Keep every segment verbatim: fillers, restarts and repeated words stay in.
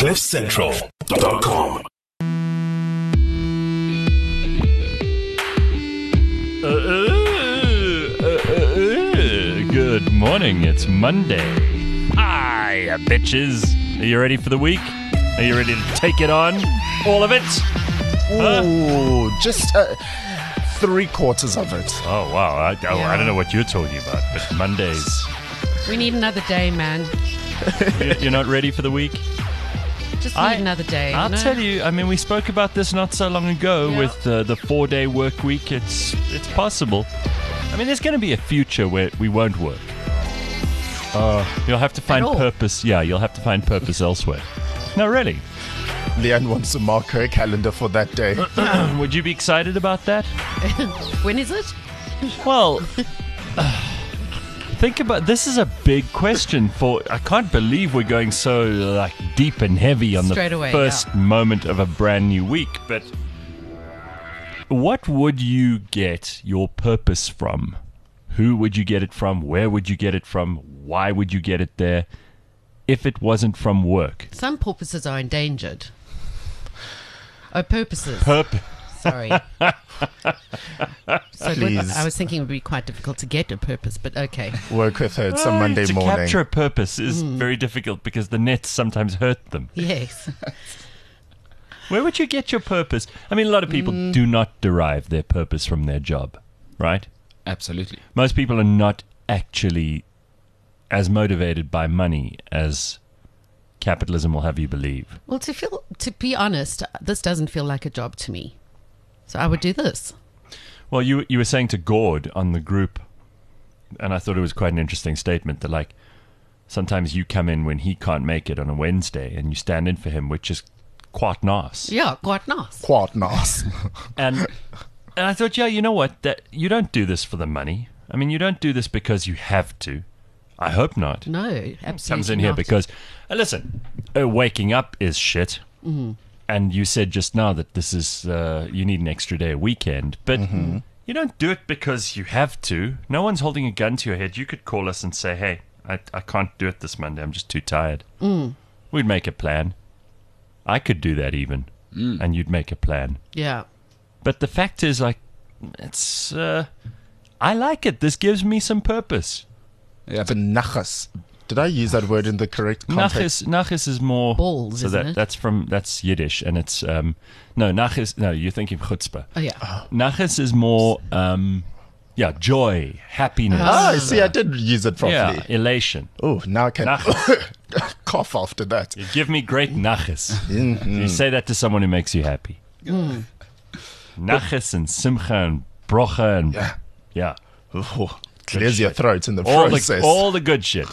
cliff central dot com. Uh, uh, uh, uh, good morning. It's Monday. Hi, bitches. Are you ready for the week? Are you ready to take it on? All of it? Ooh, huh? just uh, three quarters of it. Oh, wow. I, oh, Yeah. I don't know what you're talking about, but Mondays. We need another day, man. You- You're not ready for the week? Just need I- another day. I'll you know? tell you, I mean, we spoke about this not so long ago Yeah. with uh, the four-day work week. It's it's possible. I mean, there's going to be a future where we won't work. Uh, you'll have to find all? purpose. Yeah, you'll have to find purpose elsewhere. No, really. Leanne wants to mark her calendar for that day. Would you be excited about that? When is it? Well, think about this is a big question for. I can't believe we're going so like deep and heavy on Straight the away, first yeah. moment of a brand new week. But what would you get your purpose from? Who would you get it from? Where would you get it from? Why would you get it there? If it wasn't from work, Some porpoises are endangered. Oh, purposes. Purp- Sorry. So it would, Please. I was thinking it would be quite difficult to get a purpose, but okay. Work with her. It's a Oh, Monday to morning. capture a purpose is very difficult because the nets sometimes hurt them. Yes. Where would you get your purpose? I mean, a lot of people Mm. do not derive their purpose from their job, right? Absolutely. Most people are not actually as motivated by money as capitalism will have you believe. Well, to feel, to be honest, this doesn't feel like a job to me. So I would do this. Well, you you were saying to Gord on the group, and I thought it was quite an interesting statement, that like sometimes you come in when he can't make it on a Wednesday and you stand in for him, which is quite nice. Yeah, quite nice. Quite nice. And and I thought, yeah, you know what? That you don't do this for the money. I mean, you don't do this because you have to. I hope not. No, absolutely Comes in here not. because, uh, listen, uh, waking up is shit. Mm-hmm. And you said just now that this is, uh, you need an extra day a weekend. But you don't do it because you have to. No one's holding a gun to your head. You could call us and say, hey, I, I can't do it this Monday. I'm just too tired. Mm. We'd make a plan. I could do that even. And you'd make a plan. Yeah. But the fact is, like, it's, uh, I like it. This gives me some purpose. Yeah, It's a but nachas. Did I use that word in the correct context? Nachis, nachis is more Balls, so isn't that it? that's from that's Yiddish, and it's um no nachis. No, you're thinking chutzpah. Oh, yeah. Nachis is more um yeah joy, happiness, Ah, see, I did use it yeah, properly. elation. Oh, now I can Nachas. cough after that. You give me great nachis. Mm-hmm. You say that to someone who makes you happy. Mm. Nachis and simcha and brocha and Yeah. yeah. Oh, clears your throat in the all process. the all the good shit.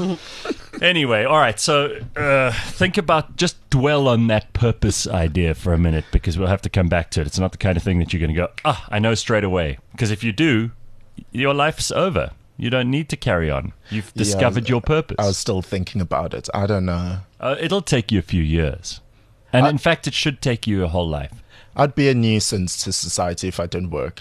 Anyway, all right. So uh, think about just dwell on that purpose idea for a minute because we'll have to come back to it. It's not the kind of thing that you're going to go, ah, I know straight away. Because if you do, your life's over. You don't need to carry on. You've Yeah, discovered your purpose. I was still thinking about it. I don't know. uh, it'll take you a few years, and I- in fact, it should take you a whole life. I'd be a nuisance to society if I didn't work.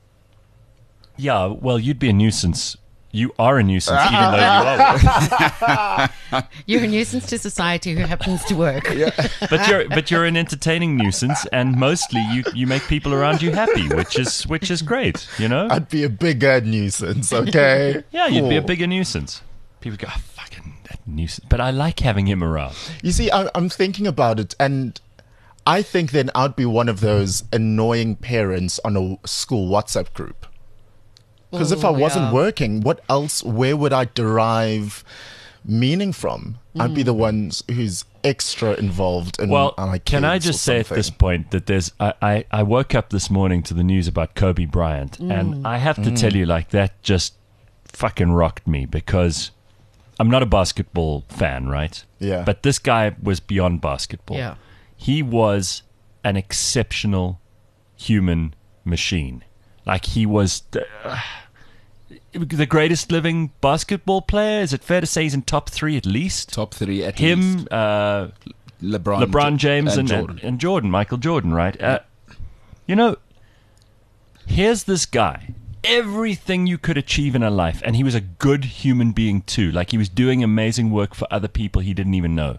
Yeah. Well, you'd be a nuisance. You are a nuisance, even though you are. working. You're a nuisance to society who happens to work. But you're but you're an entertaining nuisance, and mostly you, you make people around you happy, which is which is great, you know. I'd be a bigger nuisance, okay? yeah, you'd be a Cool. bigger nuisance. People go, oh, fucking that nuisance. But I like having him around. You see, I, I'm thinking about it, and I think then I'd be one of those annoying parents on a school WhatsApp group. Because if I Oh, wasn't yeah. working, what else, where would I derive meaning from? I'd be the ones who's extra involved in Well, my can I kids or just say at this something. point that there's I, I, I woke up this morning to the news about Kobe Bryant, and I have to tell you, like, that just fucking rocked me because I'm not a basketball fan, right? Yeah. But this guy was beyond basketball. Yeah. He was an exceptional human machine. Like, he was the, uh, the greatest living basketball player. Is it fair to say he's in top three at least? top three at Him, least. uh, LeBron, LeBron James, and, and and, Jordan. and Jordan, Michael Jordan, right? Uh, you know, here's this guy. Everything you could achieve in a life, and he was a good human being too. Like, he was doing amazing work for other people he didn't even know.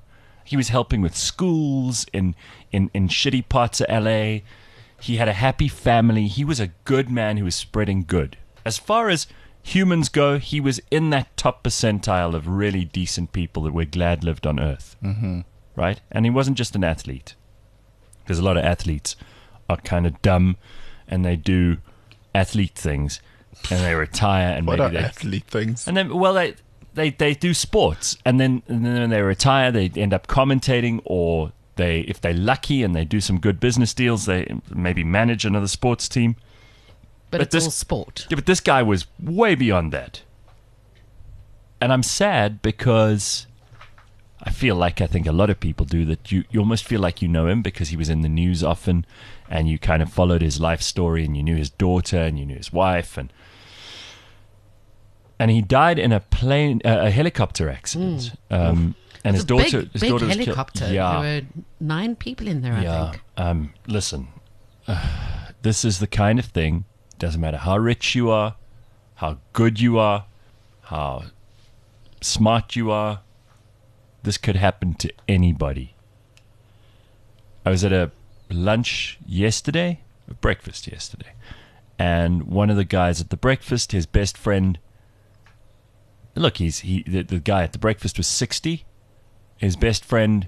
He was helping with schools in, in, in shitty parts of L A. He had a happy family. He was a good man who was spreading good. As far as humans go, he was in that top percentile of really decent people that we're glad lived on Earth. Mm-hmm. Right? And he wasn't just an athlete. Because a lot of athletes are kind of dumb and they do athlete things and they retire and What maybe are they athlete things? and then well they they they do sports and then and then when they retire they end up commentating, or they if they're lucky and they do some good business deals they maybe manage another sports team. But, But it's this- all sport. Yeah, but this guy was way beyond that. And I'm sad because I feel like I think a lot of people do that. You, you almost feel like you know him because he was in the news often and you kind of followed his life story and you knew his daughter and you knew his wife. And and he died in a plane, uh, a helicopter accident. Um, and his It's a daughter, big, his big daughter was helicopter. killed. Yeah. There were nine people in there, I Yeah. think. Um, listen, uh, this is the kind of thing, doesn't matter how rich you are, how good you are, how smart you are, this could happen to anybody. I was at a lunch yesterday, a breakfast yesterday, and one of the guys at the breakfast, his best friend, look, he's he the, the guy at the breakfast was sixty, his best friend,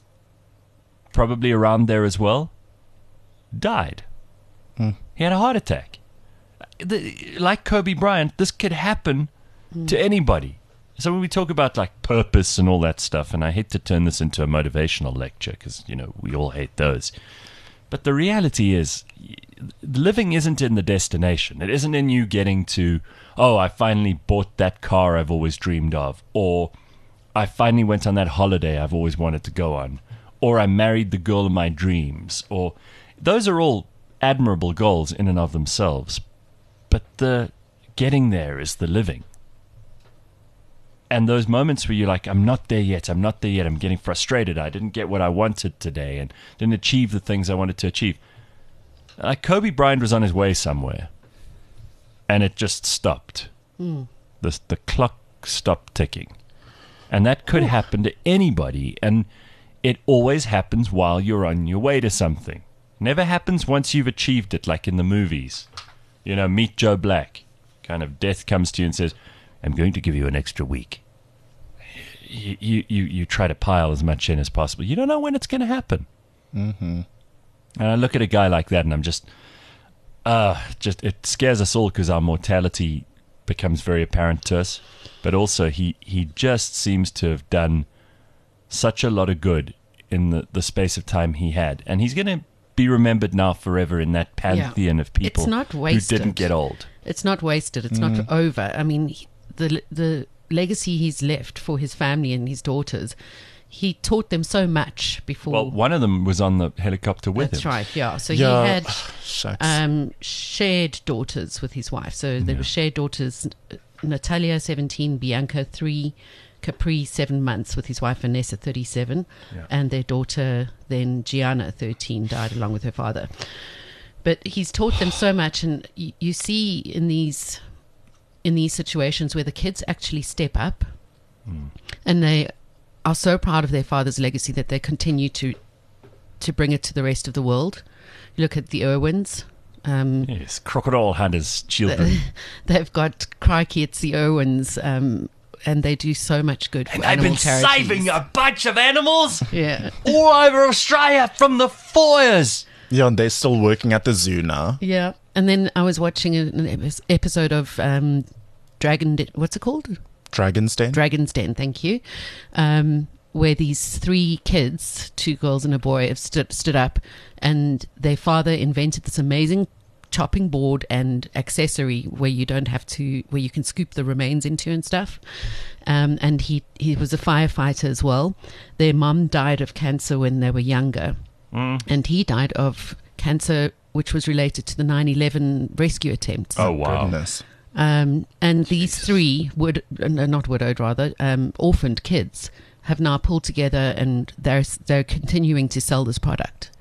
probably around there as well, died. He had a heart attack. The, like Kobe Bryant, this could happen to anybody. So when we talk about like purpose and all that stuff, and I hate to turn this into a motivational lecture because, you know, we all hate those. But the reality is, y- living isn't in the destination. It isn't in you getting to, oh, I finally bought that car I've always dreamed of, or I finally went on that holiday I've always wanted to go on, or I married the girl of my dreams, or those are all admirable goals in and of themselves. But the getting there is the living. And those moments where you're like, I'm not there yet, I'm not there yet, I'm getting frustrated, I didn't get what I wanted today and didn't achieve the things I wanted to achieve. Like Kobe Bryant was on his way somewhere and it just stopped. Mm. The, the clock stopped ticking. And that could happen to anybody, and it always happens while you're on your way to something. Never happens once you've achieved it, like in the movies. You know, Meet Joe Black. Kind of death comes to you and says, I'm going to give you an extra week. You you, you, you try to pile as much in as possible. You don't know when it's going to happen. Mm-hmm. And I look at a guy like that and I'm just, uh, just it scares us all because our mortality becomes very apparent to us. But also he, he just seems to have done such a lot of good in the, the space of time he had. And he's going to be remembered now forever in that pantheon Yeah. of people It's not who wasted. didn't get old. It's not wasted. It's not over. I mean, he- the the legacy he's left for his family and his daughters, he taught them so much before. Well, one of them was on the helicopter with That's him. right, yeah. So Yeah, he had shucks. um, shared daughters with his wife. So there were shared daughters, Natalia, seventeen, Bianca, three, Capri, seven months, with his wife Vanessa, thirty-seven. Yeah. And their daughter, then Gianna, thirteen, died along with her father. But he's taught them so much, and you, you see in these in these situations where the kids actually step up and they are so proud of their father's legacy that they continue to to bring it to the rest of the world. You look at the Irwins. Um, Yes, crocodile hunters, children. they've got Crikey, it's the Irwins, um, and they do so much good for And they've animal been charities. saving a bunch of animals Yeah. all over Australia from the fires. Yeah, and they're still working at the zoo now. Yeah. And then I was watching an epi- episode of um, Dragon, De- what's it called? Dragon's Den. Dragon's Den, thank you. Um, where these three kids, two girls and a boy, have stood, stood up, and their father invented this amazing chopping board and accessory where you don't have to, where you can scoop the remains into and stuff. Um, and he, he was a firefighter as well. Their mum died of cancer when they were younger, and he died of cancer which was related to the nine eleven rescue attempts. Oh, wow. Goodness. Um, and these three, would, uh, not widowed rather, um, orphaned kids have now pulled together, and they're they're continuing to sell this product.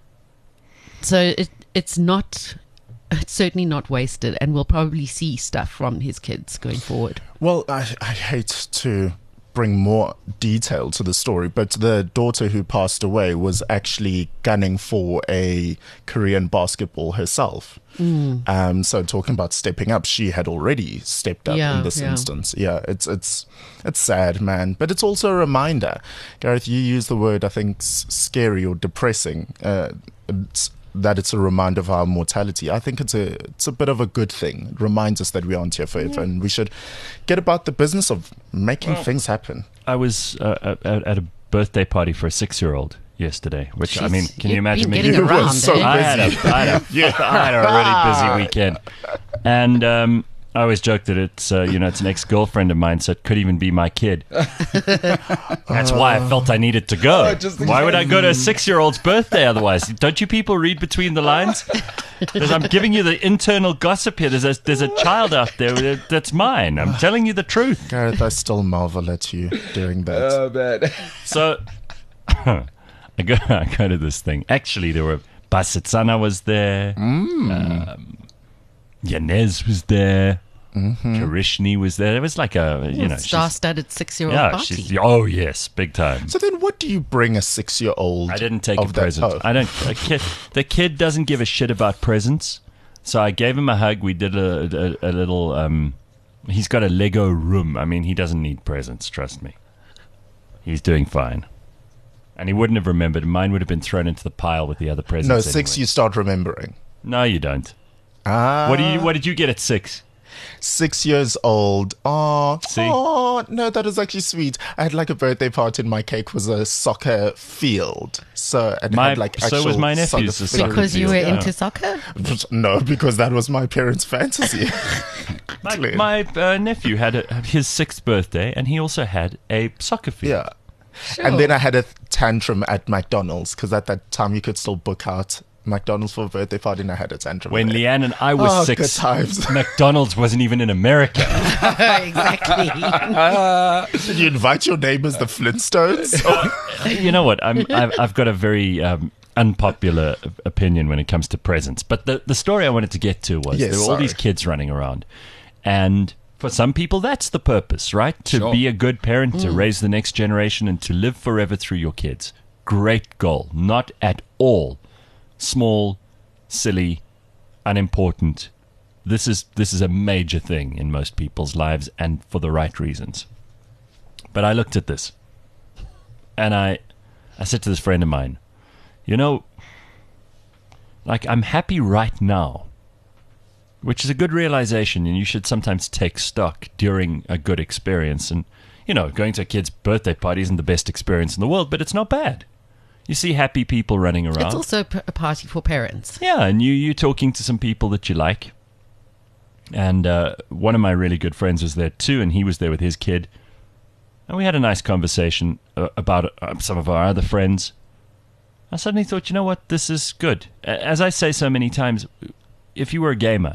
So it it's not, it's certainly not wasted, and we'll probably see stuff from his kids going forward. Well, I, I hate to bring more detail to the story, but the daughter who passed away was actually gunning for a Korean basketball herself. Mm. Um, so talking about stepping up, she had already stepped up Yeah, in this yeah. instance. Yeah, it's it's it's sad, man, but it's also a reminder. Gareth, you used the word, I think, s- scary or depressing. Uh, it's, that it's a reminder of our mortality. I think it's a it's a bit of a good thing. It reminds us that we aren't here forever, and we should get about the business of making things happen. I was uh, at, at a birthday party for a six-year-old yesterday, which I Jeez, mean, can you you've imagine been me? getting You were around, so eh? I had a, I had a, I had a really busy weekend, and um, I always joke that it's uh, you know it's an ex-girlfriend of mine, so it could even be my kid. That's why I felt I needed to go. Oh, just in Why would I case. go to a six-year-old's birthday otherwise? Don't you people read between the lines? There's- I'm giving you the internal gossip here. There's a there's a child out there that's mine. I'm telling you the truth. Gareth, I still marvel at you doing that. Oh, man. So I go I go to this thing. Actually, there were Basitsana was there. Um, Yanez was there. Karishni was there. It was like a you know she's, Star-studded six-year-old yeah party. she's oh yes big time. So then, what do you bring a six-year-old? I didn't take a of that- present. oh. I don't. A kid, the kid doesn't give a shit about presents. So I gave him a hug. We did a, a, a little. Um, he's got a Lego room. I mean, he doesn't need presents. Trust me. He's doing fine. And he wouldn't have remembered. Mine would have been thrown into the pile with the other presents. No, six. anyway. You start remembering. No, you don't. Ah, What do you? What did you get at six? Six years old. Oh, See? oh, no, that is actually sweet. I had like a birthday party, and my cake was a soccer field. So it My- had like so was actual my nephew's soccer a soccer field. Because you were Yeah. into soccer? No, because that was my parents' fantasy. My, Clear. my uh, nephew had a, his sixth birthday, and he also had a soccer field. Yeah. And then I had a tantrum at McDonald's because at that time you could still book out McDonald's for a birthday party, and I had a tantrum. When there. Leanne and I were Oh, six, good times. McDonald's wasn't even in America. Exactly. Did you invite your neighbors, the Flintstones? You know what? I'm, I've, I've got a very um, unpopular opinion when it comes to presents. But the, the story I wanted to get to was Yes, there were all sorry. these kids running around. And for some people, that's the purpose, right? To Sure. be a good parent, to raise the next generation, and to live forever through your kids. Great goal. Not at all small, silly, unimportant. This is this is a major thing in most people's lives, and for the right reasons. But I looked at this, and I, I said to this friend of mine, you know, like I'm happy right now, which is a good realization, and you should sometimes take stock during a good experience. And you know, going to a kid's birthday party isn't the best experience in the world, but it's not bad. You see happy people running around. It's also p- a party for parents. Yeah, and you you talking to some people that you like. And uh, one of my really good friends was there too, and he was there with his kid. And we had a nice conversation uh, about uh, some of our other friends. I suddenly thought, you know what, this is good. A- As I say so many times, if you were a gamer,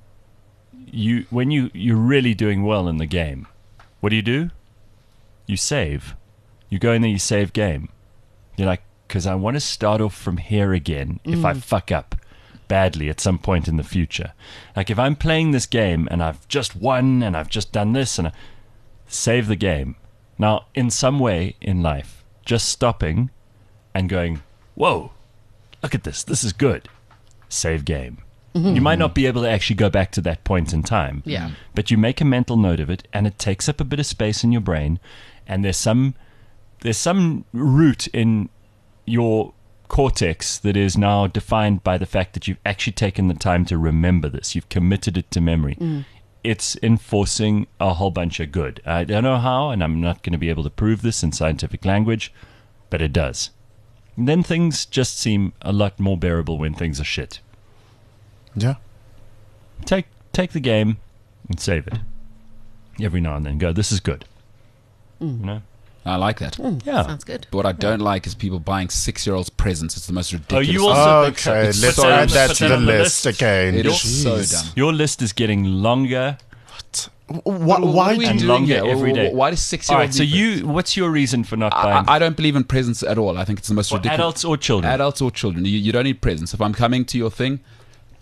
you when you, you're really doing well in the game, what do you do? You save. You go in there, you save game. You're like, because I want to start off from here again if I fuck up badly at some point in the future. Like if I'm playing this game and I've just won and I've just done this and I save the game. Now, in some way in life, just stopping and going, whoa, look at this. This is good. Save game. You might not be able to actually go back to that point in time. Yeah. But you make a mental note of it, and it takes up a bit of space in your brain, and there's some there's some route in your cortex that is now defined by the fact that you've actually taken the time to remember this. You've committed it to memory. It's enforcing a whole bunch of good. I don't know how, and I'm not going to be able to prove this in scientific language, but it does. And then things just seem a lot more bearable when things are shit. Yeah. Take take the game and save it. Every now and then go, this is good. You know? I like that. Yeah. Sounds good. But what I don't like is people buying six-year-olds presents. It's the most Oh, ridiculous. you also think Okay, so. let's Put that add on- that put to that the on list again. It is Jeez. so dumb. Your list is getting longer Why, What why are we do and doing longer here? every day. Why does All six-year-olds right, so need you, what's your reason for not I, buying I don't believe in presents at all. I think it's the most for ridiculous. adults or children? Adults or children. You, you don't need presents. If I'm coming to your thing,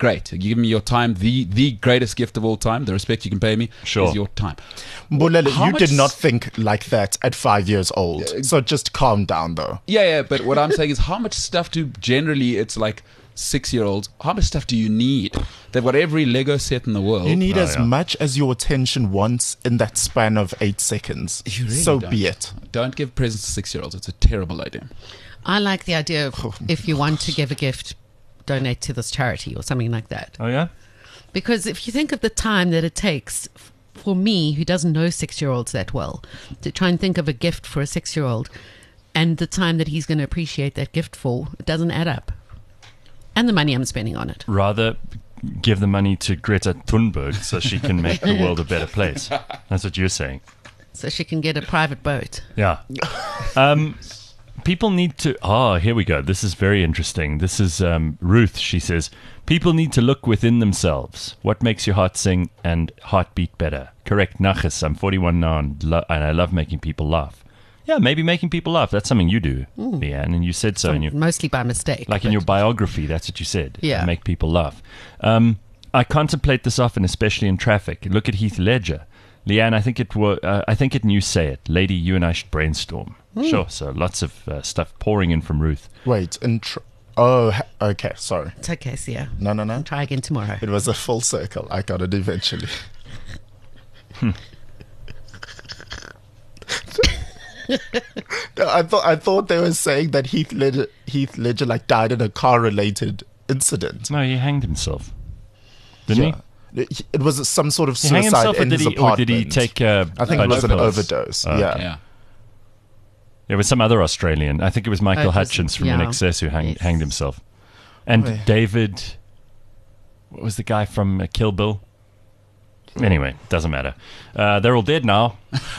great. You give me your time. The the greatest gift of all time, the respect you can pay me, Sure. is your time. Mbulele, How you much did not s- think like that at five years old. So just calm down, though. Yeah, yeah. But what I'm saying is, how much stuff do generally it's like six-year-olds? How much stuff do you need? They've got every Lego set in the world. You need Oh, as yeah. much as your attention wants in that span of eight seconds. You really so don't. be it. Don't give presents to six-year-olds. It's a terrible idea. I like the idea of if you want to give a gift, donate to this charity or something like that. Oh yeah. Because if you think of the time that it takes f- for me, who doesn't know six-year-olds that well, to try and think of a gift for a six-year-old, and the time that he's going to appreciate that gift for, it doesn't add up. And the money I'm spending on it. Rather give the money to Greta Thunberg so she can make the world a better place. That's what you're saying. So she can get a private boat. Yeah. Um, people need to. Oh, here we go. This is very interesting. This is um, Ruth. She says, people need to look within themselves. What makes your heart sing and heart beat better? Correct, Nachas. I'm forty-one now and, lo- and I love making people laugh. Yeah, maybe making people laugh. That's something you do, Leanne, and you said so in your. Mostly by mistake. Like in but- your biography, that's what you said. Yeah. Make people laugh. Um, I contemplate this often, especially in traffic. Look at Heath Ledger. Leanne, I think it wa- uh, I think it and you say it. Lady, you and I should brainstorm. Sure. So lots of uh, stuff pouring in from Ruth. Wait, and tr- oh, ha- okay, sorry. It's okay, Sia. No, no, no. Try again tomorrow. It was a full circle. I got it eventually. No, I thought I thought they were saying that Heath Ledger, Heath Ledger like died in a car-related incident. No, he hanged himself. Didn't he? Yeah. It it was some sort of He hang suicide himself, or in did his he, or apartment. did he take? Uh, I think it was an pills? overdose. Oh, yeah. Yeah. There was some other Australian. I think it was Michael Oh, it was- Hutchins from yeah. In Excess who hang, Yes. hanged himself. And Oy. David, what was the guy from uh, Kill Bill? Anyway, doesn't matter. Uh, they're all dead now.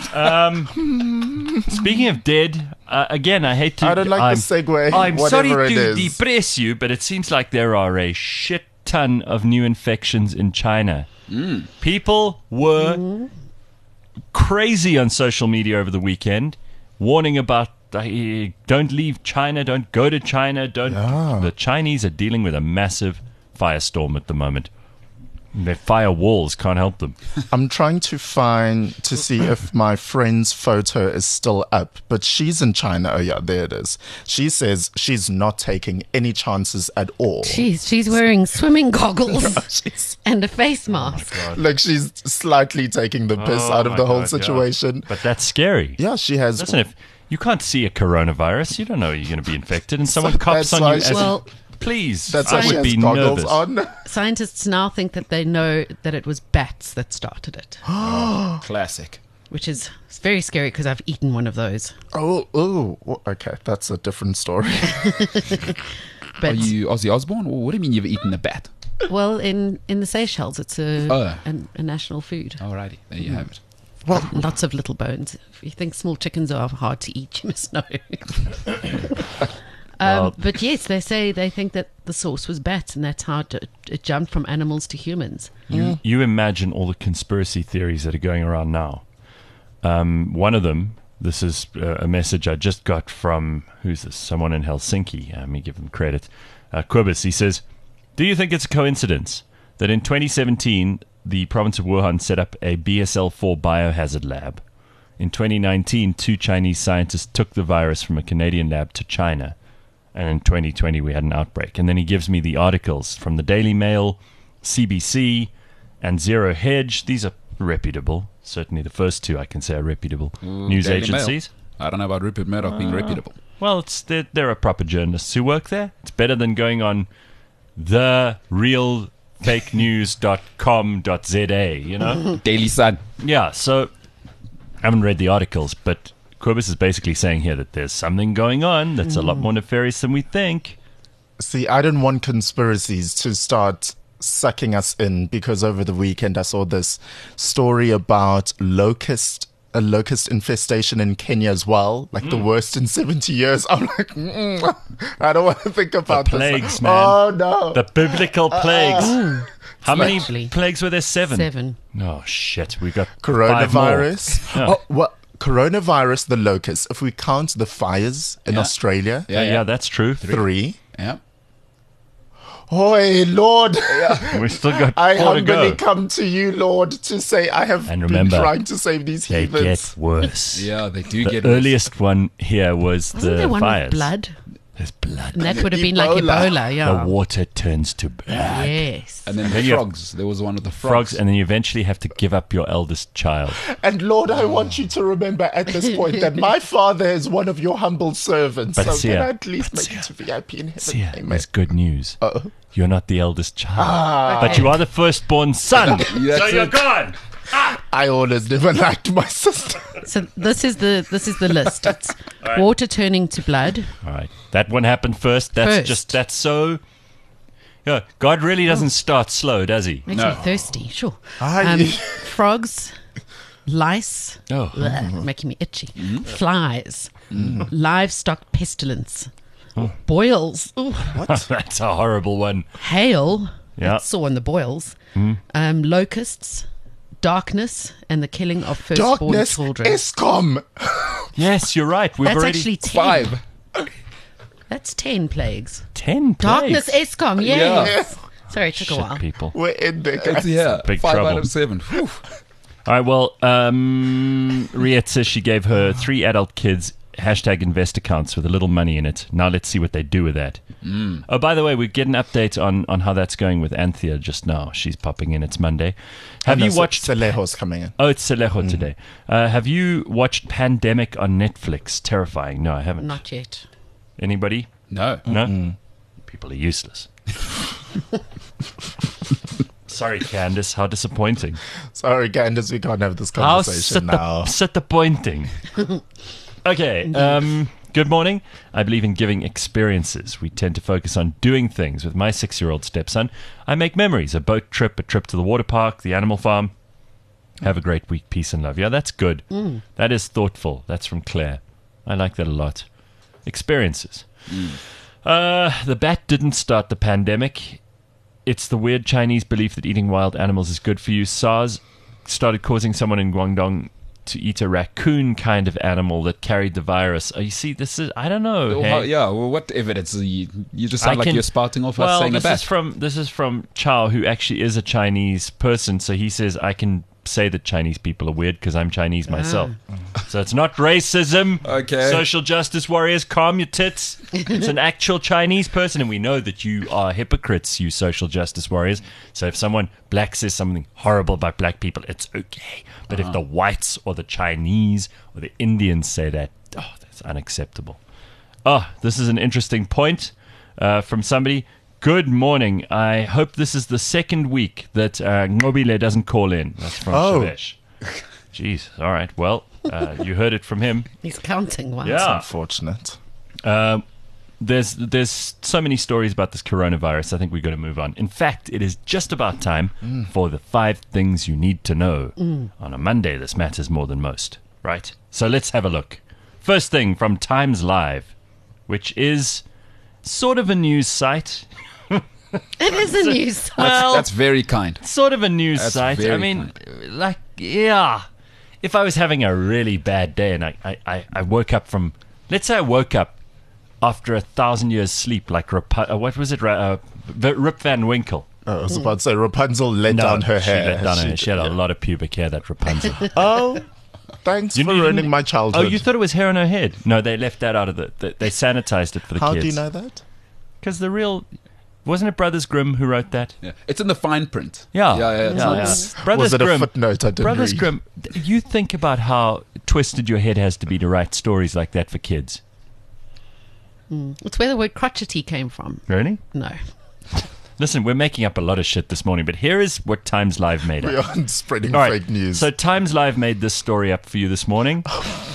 Um, speaking of dead, uh, again, I hate to. I don't like I'm, the segue. I'm whatever sorry it to is. depress you, but it seems like there are a shit ton of new infections in China. People were crazy on social media over the weekend, warning about uh, don't leave China, don't go to China, don't. Yeah. The Chinese are dealing with a massive firestorm at the moment. Their fire walls can't help them. I'm trying to find to see if my friend's photo is still up, but she's in China. Oh yeah, there it is. She says she's not taking any chances at all. Jeez, she's wearing swimming goggles She's- and a face mask. like she's slightly taking the piss Oh out of my the whole God, yeah. situation. But that's scary. Yeah, she has. Listen, if you can't see a coronavirus, you don't know you're going to be infected, and someone So cops that's on why you. she- As Well, please, That's I why she would has be goggles nervous. on. Scientists now think that they know that it was bats that started it, Classic. which is very scary because I've eaten one of those. Oh, oh, well, okay, that's a different story. But Are you Ozzy Osbourne? Or what do you mean you've eaten a bat? well, in in the Seychelles, it's a Oh. a, a national food. Alrighty, there you have it. Well, Lots of little bones. If you think small chickens are hard to eat, you must know. Um, Well- but yes, they say they think that the source was bats, and that's how it, it jumped from animals to humans. You, you imagine all the conspiracy theories that are going around now. Um, one of them, this is uh, a message I just got from, who's this? Someone in Helsinki. Uh, Let me give them credit. Uh, Quibus, he says, do you think it's a coincidence that in twenty seventeen, the province of Wuhan set up a B S L four biohazard lab? In twenty nineteen, two Chinese scientists took the virus from a Canadian lab to China. And in twenty twenty, we had an outbreak. And then he gives me the articles from the Daily Mail, C B C, and Zero Hedge. These are reputable. Certainly the first two I can say are reputable news Daily Mail. agencies. I don't know about Rupert Murdoch being reputable. Well, it's there, there are proper journalists who work there. It's better than going on the real fake news dot com dot z a, you know? Daily Sun. Yeah, so I haven't read the articles, but Quibus is basically saying here that there's something going on that's a lot more nefarious than we think. see, I didn't want conspiracies to start sucking us in because over the weekend I saw this story about locust, a locust infestation in Kenya as well, like the worst in seventy years. I'm like, mm, I don't want to think about plagues, this. man. Oh no. The biblical plagues. How many Actually. plagues were there? Seven. Seven. Oh, shit. We got five more. Coronavirus. Yeah. Oh, well, coronavirus, the locust. If we count the fires in Yeah. Australia, Yeah, yeah, that's true. three. Yeah. Oi, Lord, We've still got I four to humbly go. come to you, Lord, to say I have And been remember, trying to save these They heathens. get worse. Yeah, they do The get worse. earliest one here was Wasn't the there one fires. with blood? There's blood. And that would have been like Ebola. Ebola, yeah. The water turns to blood. Yes. And then Then the you have frogs. There was one with the Frogs, frogs. and then you eventually have to give up your eldest child. And Lord, I want you to remember at this point that my father is one of your humble servants. But so see can ya. I at least But make see it to V I P in heaven? See, ya, Amen. there's good news. Uh-oh. You're not the eldest child, Ah, but you are the firstborn son. so That's you're it. gone. I always never liked my sister. So this is the this is the list. It's water turning to blood. All right, that one happened first. That's First. just that's so. Yeah, God really doesn't start slow, does he? Makes No. me thirsty. Sure. I- Um, frogs, lice, Oh, bleh, making me itchy. Flies, livestock pestilence, boils, ooh, that's a horrible one. hail. Yeah. That's sore on the boils. Um, locusts, darkness, and the killing of firstborn Darkness, children. ESCOM. Yes, you're right. We've That's already actually ten. Five. That's ten plagues. ten Darkness, plagues. ESCOM. Yes. Sorry, it took a Shit, while. people. We're in there, It's, guys. yeah, Big five trouble. out of seven. Whew. All right, well, um, Riet says she gave her three adult kids hashtag invest accounts with a little money in it. Now let's see what they do with that. Mm. Oh, by the way, we get an update on, on how that's going with Anthea just now. She's popping in. It's Monday. Have No, you Ce- watched... Celejo's coming in. Oh, it's Celejo today. Uh, have you watched Pandemic on Netflix? Terrifying. No, I haven't. Not yet. Anybody? No. No? People are useless. Sorry, Candace. How disappointing. Sorry, Candace, we can't have this How conversation now. disappointing. Okay. Um, good morning. I believe in giving experiences. We tend to focus on doing things. With my six-year-old stepson, I make memories. A boat trip, a trip to the water park, the animal farm. Have a great week. Peace and love. Yeah, that's good. That is thoughtful. That's from Claire. I like that a lot. Experiences. Uh, the bat didn't start the pandemic. It's the weird Chinese belief that eating wild animals is good for you. SARS started causing someone in Guangdong to eat a raccoon kind of animal that carried the virus. Oh, you see, this is, I don't know. Well, hey. how- yeah, well, what evidence? You, you just I sound like can- you're spouting off us well, saying a this bat. is from this is from Chow, who actually is a Chinese person. So he says I can say that Chinese people are weird because I'm Chinese myself. So it's not racism. Okay. Social justice warriors, calm your tits. It's an actual Chinese person, and we know that you are hypocrites, you social justice warriors. So if someone black says something horrible about black people, it's okay. But if the whites or the Chinese or the Indians say that, oh, that's unacceptable. Oh, this is an interesting point uh, from somebody. Good morning. I hope this is the second week that uh, Ngobile doesn't call in. That's from Oh. Shavesh. Jeez. All right. Well, uh, you heard it from him. He's counting once. Yeah. Unfortunate. Um, there's there's so many stories about this coronavirus. I think we're going to move on. In fact, it is just about time for the five things you need to know. On a Monday, this matters more than most, right? So let's have a look. First thing from Times Live, which is sort of a news site. It is a news. That's, Well, that's very kind. sort of a news That's site. I very mean, like, yeah. If I was having a really bad day and I, I, I, I woke up from, let's say I woke up after a thousand years sleep, like, Rapu- uh, what was it, Ra- uh, V- Rip Van Winkle. Oh, I was about to say Rapunzel let down her she hair. let down her hair. She- She had a lot of pubic hair, that Rapunzel. Oh, thanks You for didn't- ruining my childhood. Oh, you thought it was hair on her head? No, they left that out of the, the they sanitized it for the How kids. do you know that? Because the real, wasn't it Brothers Grimm who wrote that? Yeah. It's in the fine print. Yeah, Yeah, yeah. It's yeah, not- yeah. Brothers Was it a Grimm. footnote I didn't Brothers read? Grimm, you think about how twisted your head has to be to write stories like that for kids. It's where the word crotchety came from. Really? No. Listen, we're making up a lot of shit this morning, but here is what Times Live made We up. aren't spreading All right, fake news. so Times Live made this story up for you this morning.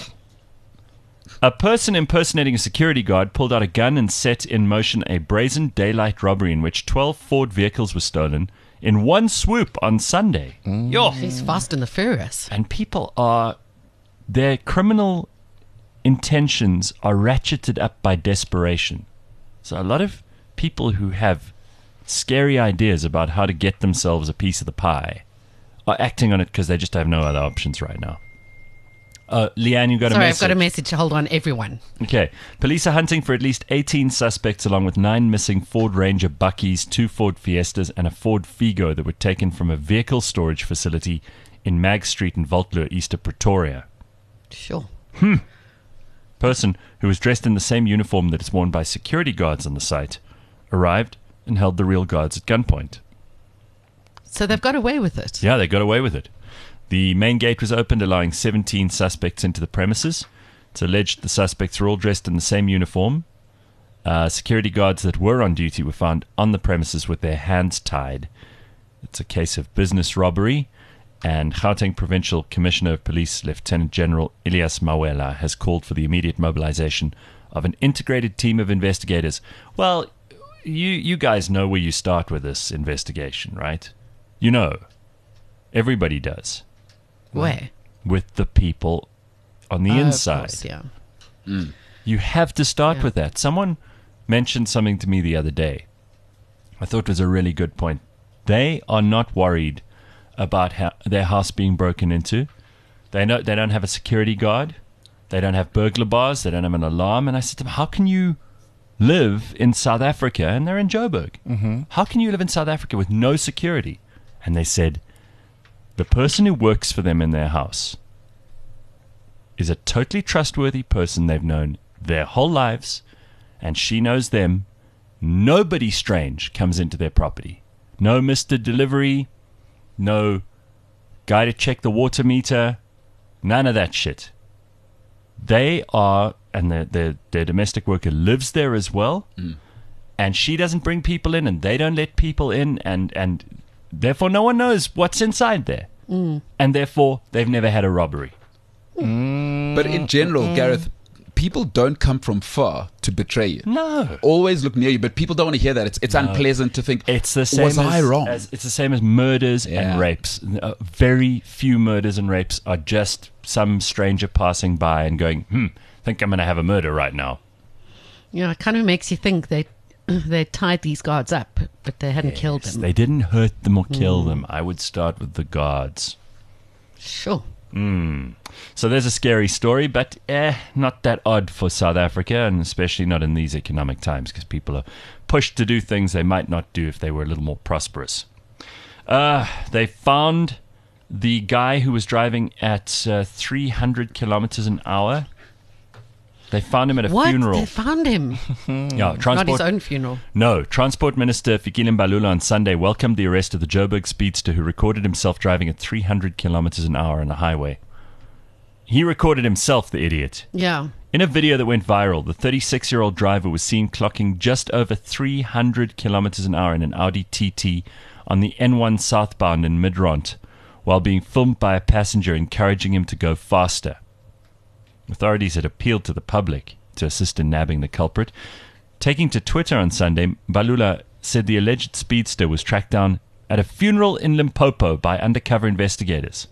A person impersonating a security guard pulled out a gun and set in motion a brazen daylight robbery in which twelve Ford vehicles were stolen in one swoop on Sunday. Yo. He's fast and the furious. And people are, their criminal intentions are ratcheted up by desperation. So a lot of people who have scary ideas about how to get themselves a piece of the pie are acting on it because they just have no other options right now. Uh, Leanne, you got Sorry, a I've message. got a message. Hold on, everyone. Okay. Police are hunting for at least eighteen suspects, along with nine missing Ford Ranger Buckies, two Ford Fiestas, and a Ford Figo that were taken from a vehicle storage facility in Mag Street in Voltlure, east of Pretoria. Sure. Person who was dressed in the same uniform that is worn by security guards on the site arrived and held the real guards at gunpoint. So they've got away with it. Yeah, they got away with it. The main gate was opened, allowing seventeen suspects into the premises. It's alleged the suspects were all dressed in the same uniform. Uh, security guards that were on duty were found on the premises with their hands tied. It's a case of business robbery, and Gauteng Provincial Commissioner of Police, Lieutenant General Elias Mawela, has called for the immediate mobilization of an integrated team of investigators. Well, you you guys know where you start with this investigation, right? You know. Everybody does. Where? With the people on the Oh, of inside. course, yeah. You have to start Yeah. with that. Someone mentioned something to me the other day. I thought it was a really good point. They are not worried about how their house being broken into. They know they don't have a security guard. They don't have burglar bars. They don't have an alarm. And I said to them, how can you live in South Africa? And they're in Joburg. Mm-hmm. How can you live in South Africa with no security? And they said, the person who works for them in their house is a totally trustworthy person they've known their whole lives, and she knows them. Nobody strange comes into their property. No Mister Delivery, no guy to check the water meter, none of that shit. They are, and their, their, their domestic worker lives there as well, mm. and she doesn't bring people in, and they don't let people in, and, and therefore no one knows what's inside there. Mm. And therefore they've never had a robbery. Mm. But in general, Gareth, people don't come from far to betray you. No. Always look near you, but people don't want to hear that. It's it's No. unpleasant to think, It's the same was as, I wrong? as it's the same as murders Yeah. and rapes. Uh, very few murders and rapes are just some stranger passing by and going, "Hmm, think I'm going to have a murder right now." Yeah, it kind of makes you think they they tied these guards up, but they hadn't killed Yes, them. They didn't hurt them or kill them. I would start with the guards. Sure. Mm. So there's a scary story, but eh, not that odd for South Africa, and especially not in these economic times, because people are pushed to do things they might not do if they were a little more prosperous. Uh, they found the guy who was driving at uh, three hundred kilometers an hour. They found him at a What? funeral. They found him. Yeah, Not his transport. own funeral. No, Transport Minister Fikile Mbalula on Sunday welcomed the arrest of the Joburg speedster who recorded himself driving at three hundred kilometers an hour on the highway. He recorded himself, the idiot. Yeah. In a video that went viral, the thirty-six-year-old driver was seen clocking just over three hundred kilometers an hour in an Audi T T on the N one southbound in Midrand, while being filmed by a passenger encouraging him to go faster. Authorities had appealed to the public to assist in nabbing the culprit. Taking to Twitter on Sunday, Mbalula said the alleged speedster was tracked down at a funeral in Limpopo by undercover investigators.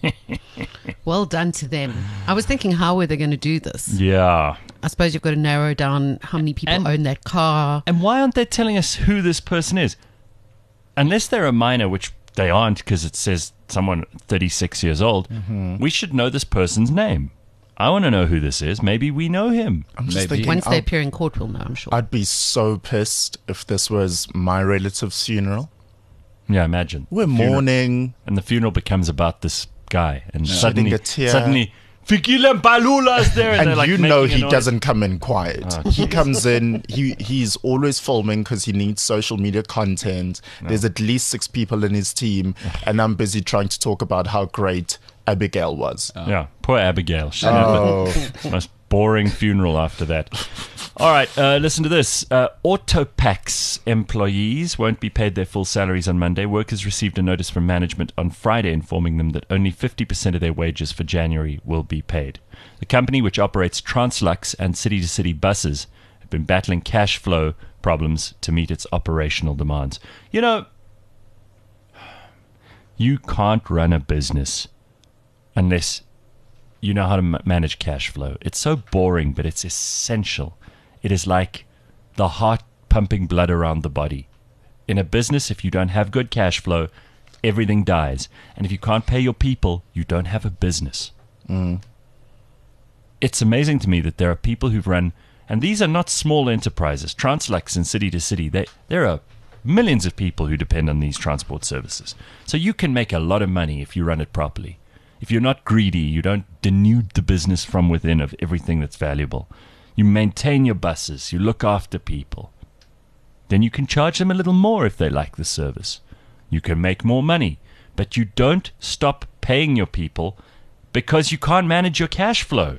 Well done to them. I was thinking, how were they going to do this? Yeah. I suppose you've got to narrow down how many people And- own that car. And why aren't they telling us who this person is? Unless they're a minor, which they aren't because it says someone thirty-six years old, Mm-hmm. we should know this person's name. I want to know who this is. Maybe we know him. I'm just Maybe. thinking, Once they I'll- appear in court, we'll know, I'm sure. I'd be so pissed if this was my relative's funeral. Yeah, imagine. We're Funeral- mourning. And the funeral becomes about this guy. And suddenly, Shedding a tear. suddenly, Fikile Mbalula's there. And, And they're like you know making a he noise. doesn't come in quiet. Oh, he comes in, he he's always filming because he needs social media content. There's at least six people in his team, and I'm busy trying to talk about how great Abigail was. Yeah, poor Abigail. She had Oh, the most boring funeral after that. All right, uh, listen to this. Uh, Autopax employees won't be paid their full salaries on Monday. Workers received a notice from management on Friday informing them that only fifty percent of their wages for January will be paid. The company, which operates Translux and city-to-city buses, have been battling cash flow problems to meet its operational demands. You know, you can't run a business unless you know how to m- manage cash flow. It's so boring, but it's essential. It is like the heart pumping blood around the body. In a business, if you don't have good cash flow, everything dies. And if you can't pay your people, you don't have a business. mm. it's amazing to me that there are people who've run, and these are not small enterprises. Translux in city to city, they, there are millions of people who depend on these transport services. So you can make a lot of money if you run it properly. If you're not greedy, you don't denude the business from within of everything that's valuable. You maintain your buses, you look after people. Then you can charge them a little more if they like the service. You can make more money, but you don't stop paying your people because you can't manage your cash flow.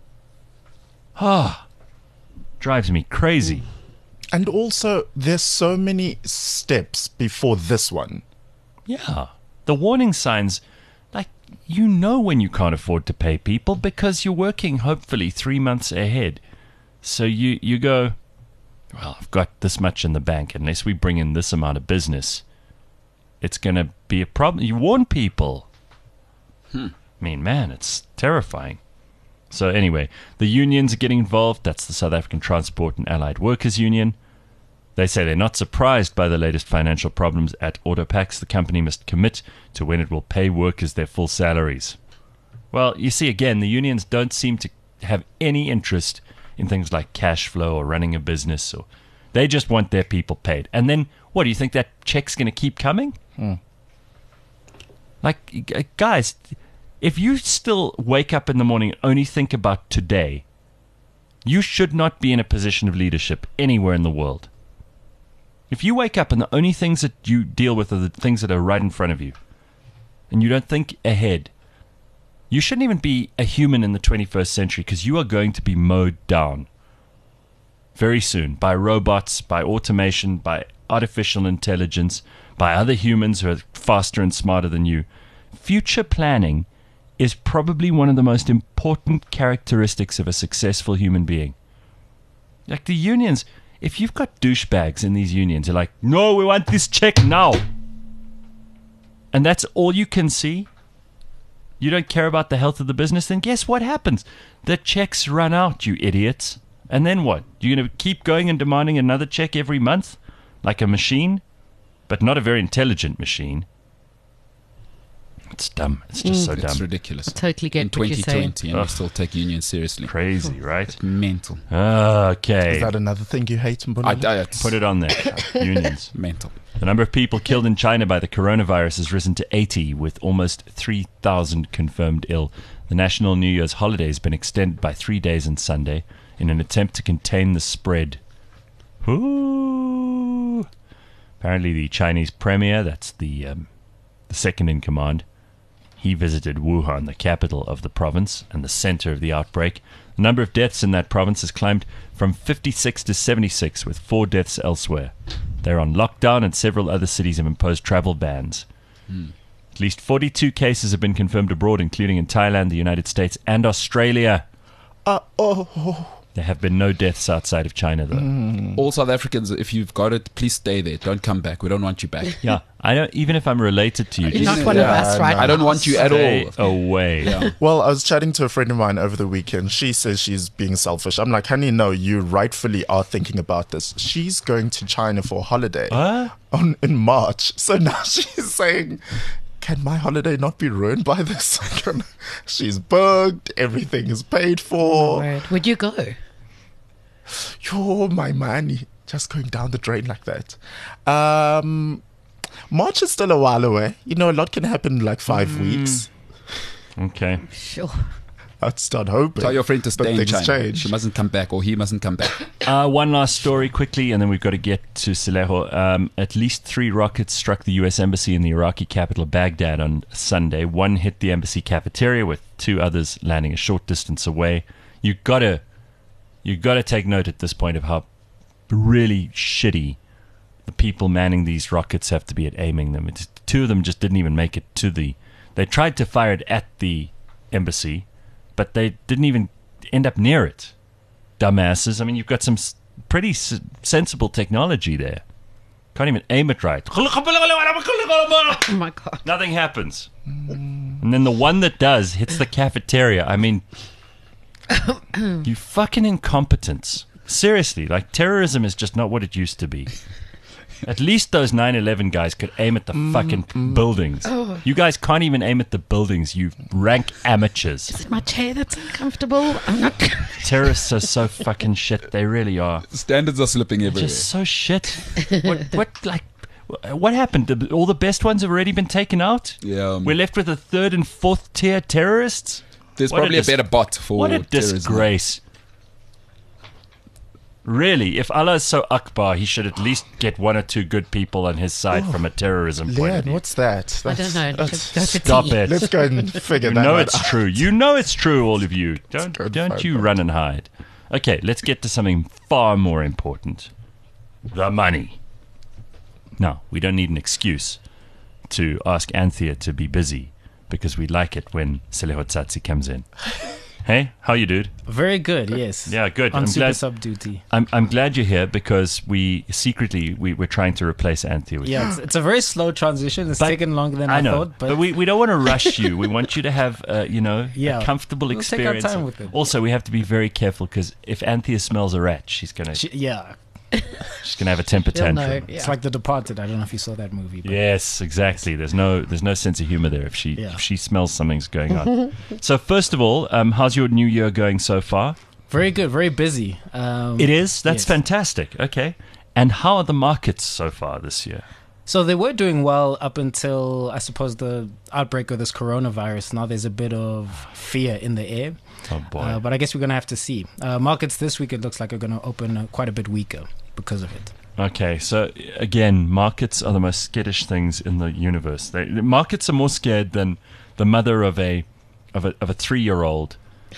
Ah, drives me crazy. And also, there's so many steps before this one. Yeah. The warning signs, like, you know when you can't afford to pay people because you're working hopefully three months ahead. So you, you go, well, I've got this much in the bank. Unless we bring in this amount of business, it's going to be a problem. You warn people. Hmm. I mean, man, it's terrifying. So anyway, the unions are getting involved. That's the South African Transport and Allied Workers Union. They say they're not surprised by the latest financial problems at Autopax. The company must commit to when it will pay workers their full salaries. Well, you see, again, the unions don't seem to have any interest in things like cash flow or running a business. Or they just want their people paid. And then, what, do you think that check's going to keep coming? Hmm. Like, guys, if you still wake up in the morning and only think about today, you should not be in a position of leadership anywhere in the world. If you wake up and the only things that you deal with are the things that are right in front of you, and you don't think ahead, you shouldn't even be a human in the twenty-first century, because you are going to be mowed down very soon by robots, by automation, by artificial intelligence, by other humans who are faster and smarter than you. Future planning is probably one of the most important characteristics of a successful human being. Like the unions, if you've got douchebags in these unions, they're like, no, we want this check now. And that's all you can see. You don't care about the health of the business, then guess what happens? The checks run out, you idiots. And then what? You're going to keep going and demanding another check every month? Like a machine? But not a very intelligent machine. It's dumb. It's just so It's dumb. ridiculous. I totally get In what you're twenty saying. twenty, and we Ugh. still take unions seriously. Crazy, right? Mental. Okay. Is that another thing you hate in I, Bonilla? I, it's Put it on there. Unions. mental. The number of people killed in China by the coronavirus has risen to eighty, with almost three thousand confirmed ill. The national New Year's holiday has been extended by three days on Sunday in an attempt to contain the spread. Ooh. Apparently the Chinese premier, that's the, um, the second in command, he visited Wuhan, the capital of the province and the center of the outbreak. The number of deaths in that province has climbed from fifty-six to seventy-six, with four deaths elsewhere. They're on lockdown, and several other cities have imposed travel bans. Hmm. At least forty-two cases have been confirmed abroad, including in Thailand, the United States, and Australia. Uh, oh, oh. There have been no deaths outside of China, though. Mm. All South Africans, if you've got it, please stay there. Don't come back. We don't want you back. Yeah, I don't. Even if I'm related to you, You're just not one of Yeah, us, right? no. I don't want you at stay all. away. Yeah. Well, I was chatting to a friend of mine over the weekend. She says she's being selfish. I'm like, honey, no, you rightfully are thinking about this. She's going to China for a holiday What? on in March. So now she's saying, can my holiday not be ruined by this? She's booked. Everything is paid for. Word. Would you go? Yo, my money just going down the drain like that. Um, March is still a while away. You know, a lot can happen in like five Mm. weeks. Okay. Sure. I'd start hoping. Tell your friend to But stay in things China. change. She mustn't come back, or he mustn't come back. Uh, one last story quickly, and then we've got to get to Saleho. Um, at least three rockets struck the U S embassy in the Iraqi capital Baghdad on Sunday. One hit the embassy cafeteria, with two others landing a short distance away. You gotta, you gotta take note at this point of how really shitty the people manning these rockets have to be at aiming them. It's, two of them just didn't even make it to the. They tried to fire it at the embassy, but they didn't even end up near it. Dumbasses. I mean, you've got some s- pretty s- sensible technology there. Can't even aim it right. Oh my god. Nothing happens. And then the one that does hits the cafeteria. I mean, you fucking incompetence. Seriously, like, terrorism is just not what it used to be. At least those nine eleven guys could aim at the fucking buildings. Oh. You guys can't even aim at the buildings, you rank amateurs. Is it my chair that's uncomfortable? I'm not. Terrorists are so fucking shit. They really are. Standards are slipping everywhere. Just so shit. What, what, like, what happened? The- All the best ones have already been taken out? Yeah, um, We're left with a third and fourth tier terrorists? there's what a probably a, dis- better bot for What a terrorism. disgrace. Really, if Allah is so Akbar, he should at least get one or two good people on his side from a terrorism point of Leanne, view. what's that? I That's- don't know. that's- Go for Stop tea. it. Let's go and figure You that know out. it's true. You know it's true, all of you. Don't go and don't find you that. run and hide. Okay, let's get to something far more important. The money. No, we don't need an excuse to ask Anthea to be busy because we like it when Seleho Tsatsi comes in. Hey, how you, dude? Very good, yes. Yeah, good. On I'm super glad- sub duty. I'm I'm glad you're here because we secretly we, we're trying to replace Anthea with Yeah, it's, it's a very slow transition. It's But- taken longer than I, I know, thought, but, but, we, we don't want to rush you. We want you to have, uh, you know, Yeah. a comfortable We'll take our experience. time with it. Also, we have to be very careful because if Anthea smells a rat, she's gonna she, yeah, she's gonna have a temper You'll tantrum. know. it's Yeah. like The Departed. I don't know if you saw that movie. But Yes, exactly. There's no there's no sense of humor there if she Yeah. if she smells something's going on. So first of all, um, how's your new year going so far? Very good, very busy. Um, It is. That's yes. fantastic. Okay. And how are the markets so far this year? So they were doing well up until, I suppose, the outbreak of this coronavirus. Now there's a bit of fear in the air. Oh boy. Uh, but I guess we're going to have to see. Uh, markets this week, it looks like, are going to open uh, quite a bit weaker because of it. Okay, so again, markets are the most skittish things in the universe. They, the markets are more scared than the mother of a of a of a three year old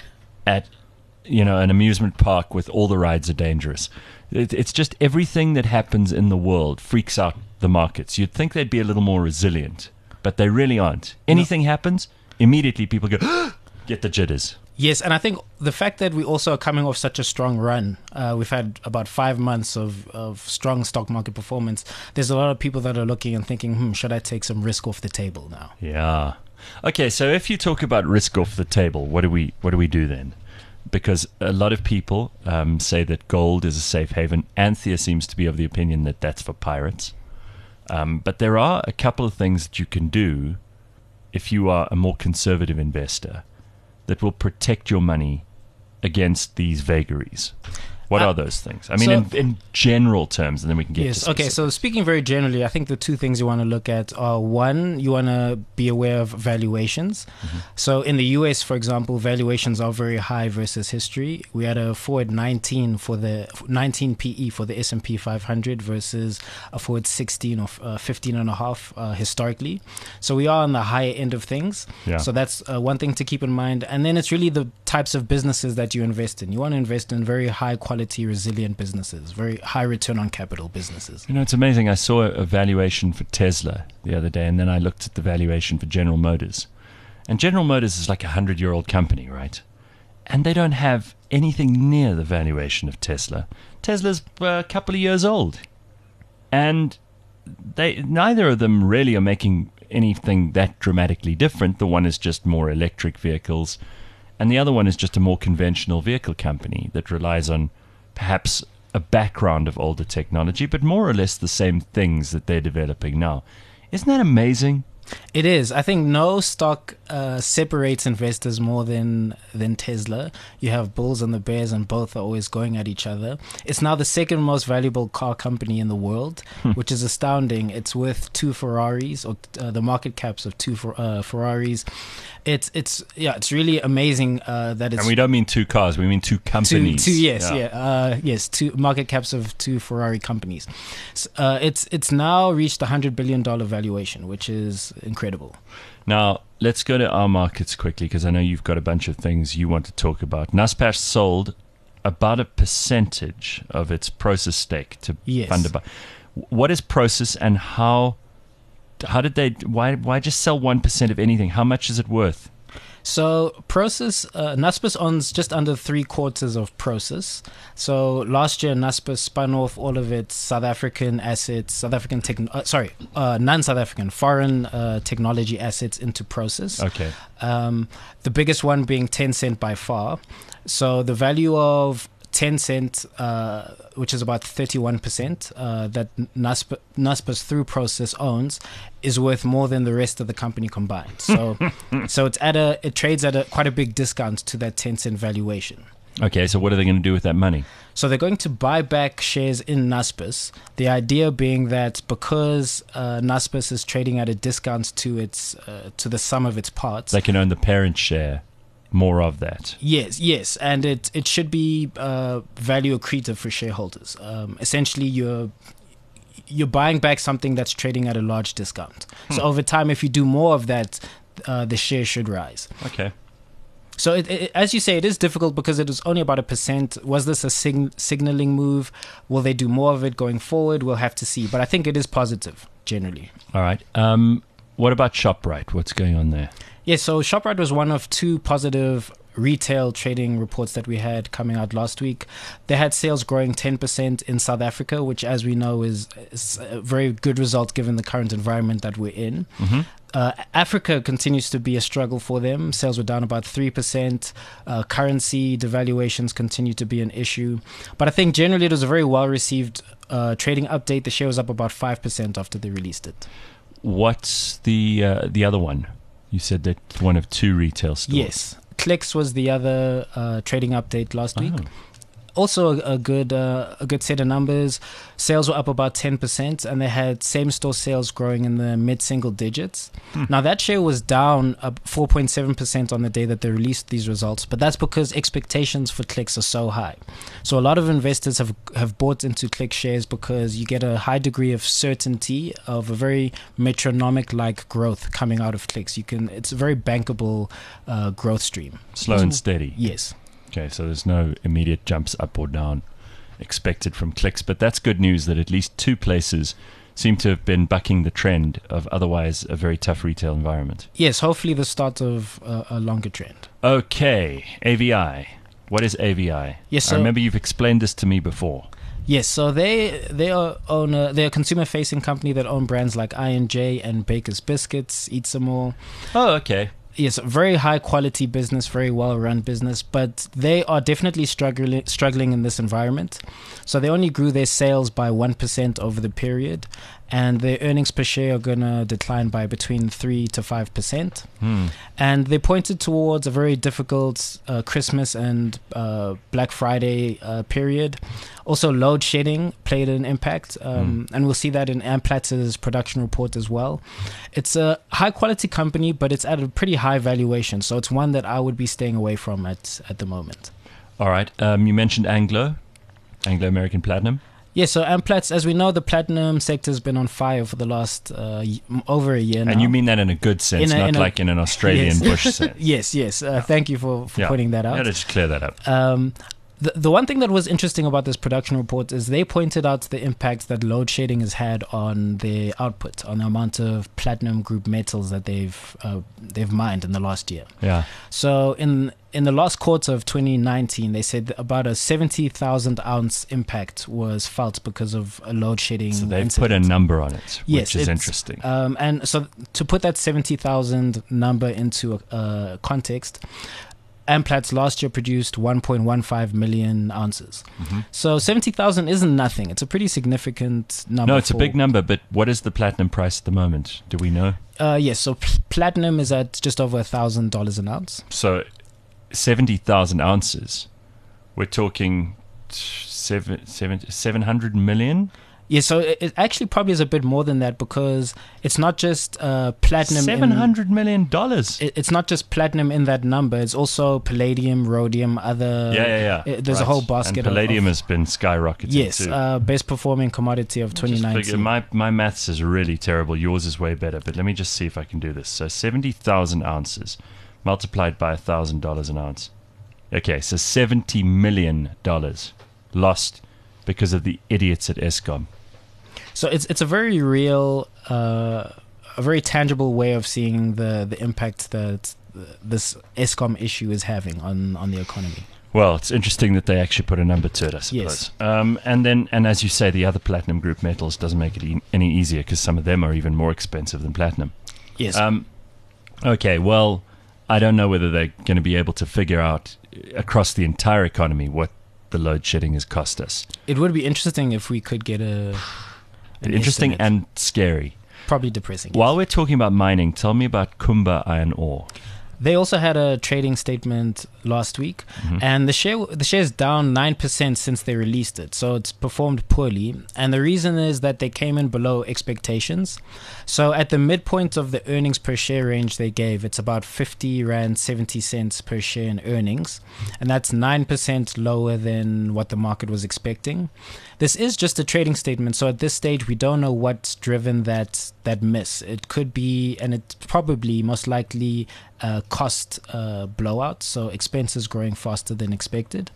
at you know an amusement park with all the rides are dangerous. It, it's just everything that happens in the world freaks out the markets. You'd think they'd be a little more resilient, but they really aren't. Anything happens, immediately people go get the jitters. Yes, and I think the fact that we also are coming off such a strong run, uh, we've had about five months of, of strong stock market performance. There's a lot of people that are looking and thinking, hmm, should I take some risk off the table now? Yeah. Okay, so if you talk about risk off the table, what do we what do we do then? Because a lot of people um, say that gold is a safe haven. Anthea seems to be of the opinion that that's for pirates. Um, but there are a couple of things that you can do if you are a more conservative investor that will protect your money against these vagaries. What Uh, are those things? I mean, so- in, in general terms, and then we can get Yes. to Okay. So speaking very generally, I think the two things you want to look at are one, you want to be aware of valuations. Mm-hmm. So in the U S, for example, valuations are very high versus history. We had a forward nineteen for the nineteen P E for the S and P five hundred versus a forward sixteen or uh, fifteen and a half uh, historically. So we are on the higher end of things. Yeah. So that's uh, one thing to keep in mind. And then it's really the types of businesses that you invest in. You want to invest in very high quality, resilient businesses, very high return on capital businesses. You know, it's amazing. I saw a valuation for Tesla the other day, and then I looked at the valuation for General Motors. And General Motors is like a hundred-year-old company, right? And they don't have anything near the valuation of Tesla. Tesla's uh, a couple of years old. And they neither of them really are making anything that dramatically different. The one is just more electric vehicles, and the other one is just a more conventional vehicle company that relies on perhaps a background of older technology, but more or less the same things that they're developing now. Isn't that amazing? It is. I think no stock uh, separates investors more than than Tesla. You have bulls and the bears, and both are always going at each other. It's now the second most valuable car company in the world, which is astounding. It's worth two Ferraris, or uh, the market caps of two fer- uh, Ferraris. It's it's yeah, it's really amazing uh, that it's And we don't mean two cars, we mean two two, companies. two yes, yeah, uh, yes, two market caps of two Ferrari companies. S- Uh, it's it's now reached a hundred billion dollar valuation, which is incredible. Now, let's go to our markets quickly, because I know you've got a bunch of things you want to talk about. Naspers sold about a percentage of its Prosus stake to Yes. Thunderbar. What is Prosus, and how how did they why why just sell one percent of anything? How much is it worth? So Prosus, uh, Naspers owns just under three quarters of Prosus. So last year, Naspers spun off all of its South African assets, South African tech, uh, sorry, uh, non-South African, foreign uh, technology assets into Prosus. Okay. Um, the biggest one being Tencent by far. So the value of Tencent, uh, which is about thirty-one percent uh, that Naspers, Naspers through process owns, is worth more than the rest of the company combined. So, so it's at a it trades at a quite a big discount to that Tencent valuation. Okay, so what are they going to do with that money? So they're going to buy back shares in Naspers. The idea being that because uh, Naspers is trading at a discount to its uh, to the sum of its parts, They can own the parent share, more of that. yes, yes, and it it should be uh, value accretive for shareholders. Um, essentially, you're you're buying back something that's trading at a large discount. So over time, if you do more of that, uh, the share should rise. Okay. So, it, it, as you say, it is difficult because it was only about a percent. Was this a sign- signaling move? Will they do more of it going forward? We'll have to see. But I think it is positive, generally. All right. Um, what about ShopRite? What's going on there? Yeah, so ShopRite was one of two positive retail trading reports that we had coming out last week. They had sales growing ten percent in South Africa, which, as we know, is, is a very good result given the current environment that we're in. Mm-hmm. Uh, Africa continues to be a struggle for them. Sales were down about three percent. Uh, currency devaluations continue to be an issue. But I think generally it was a very well-received uh, trading update. The share was up about five percent after they released it. What's the uh, the other one? You said that one of two retail stores. Yes. Clicks was the other uh, trading update last week. Oh. Also a, a good uh, a good set of numbers. Sales were up about ten percent, and they had same-store sales growing in the mid-single digits. Hmm. Now, that share was down uh, four point seven percent on the day that they released these results, but that's because expectations for Clicks are so high. So a lot of investors have, have bought into Click shares because you get a high degree of certainty of a very metronomic-like growth coming out of Clicks. You can It's a very bankable uh, growth stream. Slow and steady. Yes. Okay, so there's no immediate jumps up or down expected from Clicks, but that's good news that at least two places seem to have been bucking the trend of otherwise a very tough retail environment. Yes, hopefully the start of uh, a longer trend. Okay, A V I. What is A V I? Yes, I so- remember you've explained this to me before. Yes, so they they are own a, they're a consumer facing company that own brands like I and J and Baker's Biscuits, Eat Some More. Oh, okay. Yes, very high quality business, very well run business, but they are definitely struggling struggling in this environment. So they only grew their sales by one percent over the period, and their earnings per share are going to decline by between three to five percent. Hmm. And they pointed towards a very difficult uh, Christmas and uh, Black Friday uh, period. Also, load shedding played an impact, um, and we'll see that in Amplatz's production report as well. It's a high quality company, but it's at a pretty high valuation, so it's one that I would be staying away from at, at the moment. All right. Um, you mentioned Anglo, Anglo American Platinum. Yeah, so Amplatz, as we know, the platinum sector has been on fire for the last uh, y- over a year now. And you mean that in a good sense, In a- not in a- like in an Australian Yes. bush sense. Yes, yes. Uh, thank you for, for Yeah. pointing that out. Yeah, let's clear that up. Um, the, the one thing that was interesting about this production report is they pointed out the impact that load shedding has had on their output, on the amount of platinum group metals that they've uh, they've mined in the last year. Yeah. So in in the last quarter of twenty nineteen, they said that about a seventy thousand ounce impact was felt because of a load shedding. So they've incident. put a number on it, Yes, which is it's- interesting. Um, and so to put that seventy thousand number into uh, context, Amplatz last year produced one point one five million ounces. Mm-hmm. So seventy thousand isn't nothing. It's a pretty significant number. No, it's a for- big number, but what is the platinum price at the moment? Do we know? Uh, yes, so pl- platinum is at just over one thousand dollars an ounce. So seventy thousand ounces, we're talking seven, seven, seven hundred million? Yeah, so it, it actually probably is a bit more than that because it's not just uh, platinum. in- seven hundred million dollars. it- It's not just platinum in that number. It's also palladium, rhodium, other. Yeah, yeah, yeah. uh, there's a whole basket And of- palladium of- has been skyrocketing Yes, too. uh, best performing commodity of twenty Just figure- nineteen. my my maths is really terrible. Yours is way better. But let me just see if I can do this. So seventy thousand ounces multiplied by a thousand dollars an ounce. Okay, so seventy million dollars lost because of the idiots at Eskom. So it's it's a very real, uh, a very tangible way of seeing the, the impact that this Eskom issue is having on, on the economy. Well, it's interesting that they actually put a number to it, I suppose. Yes. Um, and then, and as you say, the other platinum group metals doesn't make it e- any easier because some of them are even more expensive than platinum. Yes. Um, okay, well, I don't know whether they're going to be able to figure out uh, across the entire economy what the load shedding has cost us. It would be interesting if we could get a an Interesting estimate. and scary. Probably depressing. yes. While we're talking about mining, tell me about Kumba Iron Ore. They also had a trading statement last week, Mhm. and the share the share's down nine percent since they released it. So it's performed poorly, and the reason is that they came in below expectations. So at the midpoint of the earnings per share range they gave, it's about fifty rand seventy cents per share in earnings, and that's nine percent lower than what the market was expecting. This is just a trading statement, so at this stage we don't know what's driven that that miss. It could be, and it's probably most likely uh, cost uh, blowout, so expenses growing faster than expected.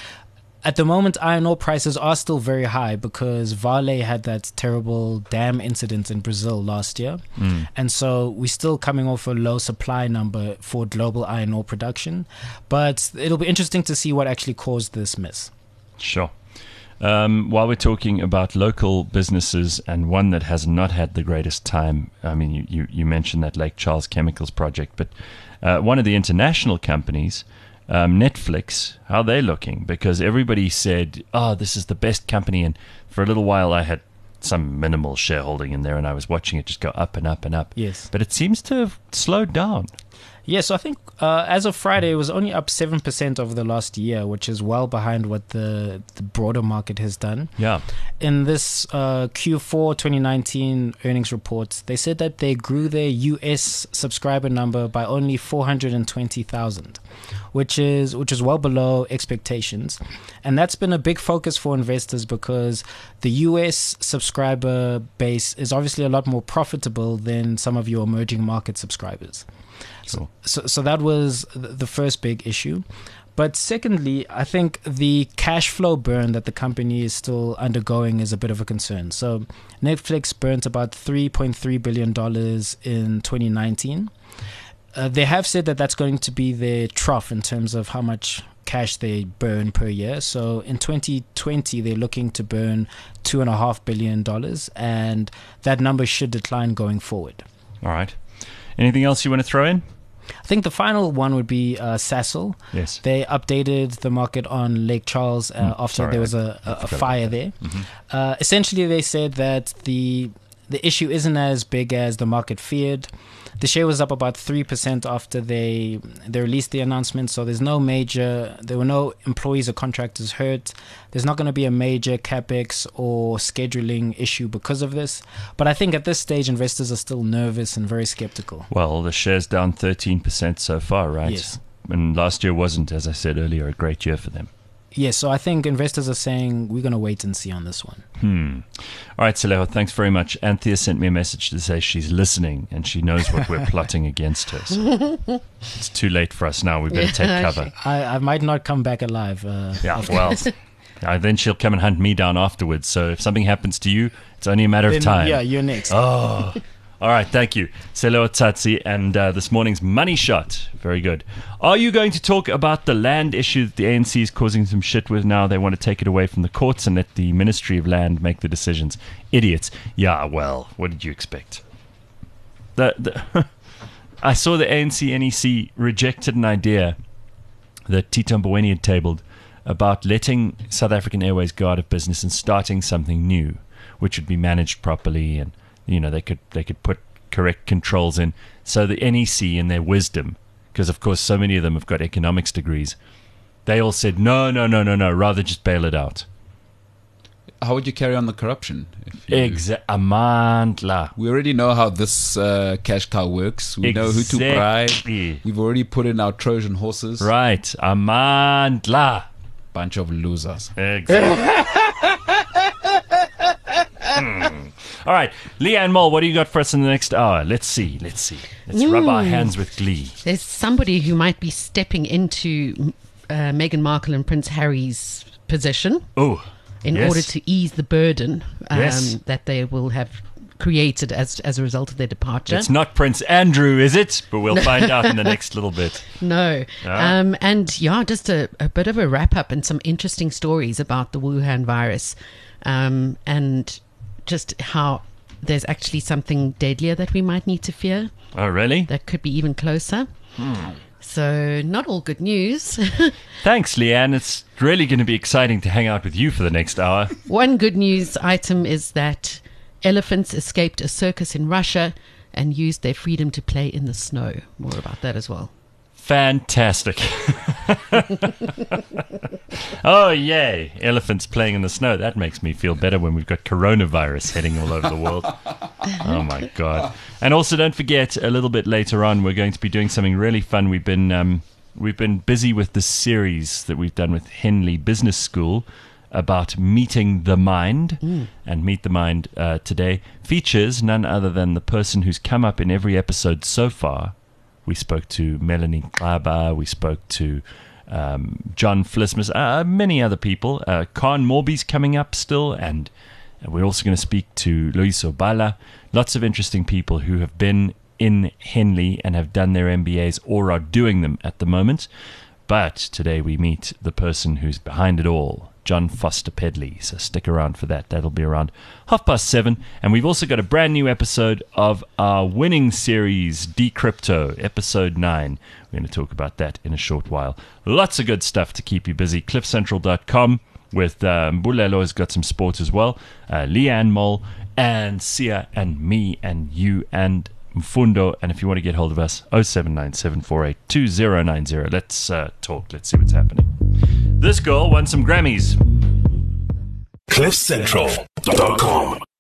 At the moment, iron ore prices are still very high because Vale had that terrible dam incident in Brazil last year. Mm. And so we're still coming off a low supply number for global iron ore production. But it'll be interesting to see what actually caused this miss. Sure. Um, while we're talking about local businesses and one that has not had the greatest time, I mean, you, you, you mentioned that Lake Charles Chemicals project, but uh, one of the international companies, um, Netflix, how are they looking? Because everybody said, oh, this is the best company. And for a little while, I had some minimal shareholding in there, and I was watching it just go up and up and up. Yes. But it seems to have slowed down. Yeah, so I think uh, as of Friday, it was only up seven percent over the last year, which is well behind what the, the broader market has done. Yeah. In this uh, Q four twenty nineteen earnings report, they said that they grew their U S subscriber number by only four hundred twenty thousand, which is which is well below expectations. And that's been a big focus for investors because the U S subscriber base is obviously a lot more profitable than some of your emerging market subscribers. Sure. So, so that was th- the first big issue. But secondly, I think the cash flow burn that the company is still undergoing is a bit of a concern. So Netflix burnt about three point three billion dollars in twenty nineteen. Uh, they have said that that's going to be their trough in terms of how much cash they burn per year. So in twenty twenty, they're looking to burn two point five billion dollars, and that number should decline going forward. All right. Anything else you want to throw in? I think the final one would be uh, Sasol. Yes. They updated the market on Lake Charles uh, Mm, after sorry, there was I- a, I a, a forgot fire about there. Mhm. Uh, essentially, they said that the the issue isn't as big as the market feared. The share was up about three percent after they they released the announcement. So there's no major, there were no employees or contractors hurt. There's not going to be a major capex or scheduling issue because of this. But I think at this stage, investors are still nervous and very skeptical. Well, the share's down thirteen percent so far, right? Yes. And last year wasn't, as I said earlier, a great year for them. Yes, so I think investors are saying we're going to wait and see on this one. Hmm. All right, Saleho, thanks very much. Anthea sent me a message to say she's listening and she knows what we're plotting against her. So it's too late for us now. We better take cover. I, I might not come back alive. Uh, Yeah, well, uh, then she'll come and hunt me down afterwards. So if something happens to you, it's only a matter of then, time. Yeah, you're next. Oh, all right. Thank you, Selo Tsatsi, and uh, this morning's money shot. Very good. Are you going to talk about the land issue that the A N C is causing some shit with now? They want to take it away from the courts and let the Ministry of Land make the decisions. Idiots. Yeah. Well, what did you expect? The, the I saw the A N C N E C rejected an idea that Tito Mboweni had tabled about letting South African Airways go out of business and starting something new, which would be managed properly, and you know they could they could put correct controls in. So the N E C, in their wisdom, because of course so many of them have got economics degrees, they all said no, no, no, no, no. Rather just bail it out. How would you carry on the corruption? If you, Exa- Amandla. We already know how this uh, cash cow works. We know who to bribe. Exactly. We've already put in our Trojan horses. Right, Amandla. Bunch of losers. Exactly. Hmm. All right, Leanne Moll, what do you got for us in the next hour? Let's see, let's see. Let's rub our hands with glee. There's somebody who might be stepping into uh, Meghan Markle and Prince Harry's position Oh, in yes. order to ease the burden um, Yes. that they will have created as as a result of their departure. It's not Prince Andrew, is it? But we'll find out in the next little bit. No. Ah. Um, and yeah, just a, a bit of a wrap up and some interesting stories about the Wuhan virus um, and just how there's actually something deadlier that we might need to fear Oh, really? that could be even closer. So, not all good news. Thanks, Leanne. It's really going to be exciting to hang out with you for the next hour. One good news item is that elephants escaped a circus in Russia and used their freedom to play in the snow. More about that as well. Fantastic. Oh, yay. Elephants playing in the snow. That makes me feel better when we've got coronavirus heading all over the world. Oh, my God. And also, don't forget, a little bit later on, we're going to be doing something really fun. We've been um, we've been busy with the series that we've done with Henley Business School about meeting the mind. Mm. And Meet the Mind uh, today features none other than the person who's come up in every episode so far. We spoke to Melanie Klaba, we spoke to um, John Flismus, uh, many other people. Uh, Khan Morby's coming up still, and we're also going to speak to Luis Obala. Lots of interesting people who have been in Henley and have done their M B As or are doing them at the moment. But today we meet the person who's behind it all, John Foster Pedley. So stick around for that. That'll be around half past seven. And we've also got a brand new episode of our winning series, Decrypto, episode nine. We're going to talk about that in a short while. Lots of good stuff to keep you busy. cliff central dot com with uh, Mbulelo has got some sports as well. Uh, Leanne Moll and Sia and me and you and Mfundo. And if you want to get hold of us, oh seven nine seven four eight two oh nine oh. Let's uh, talk. Let's see what's happening. This girl won some Grammys. cliff central dot com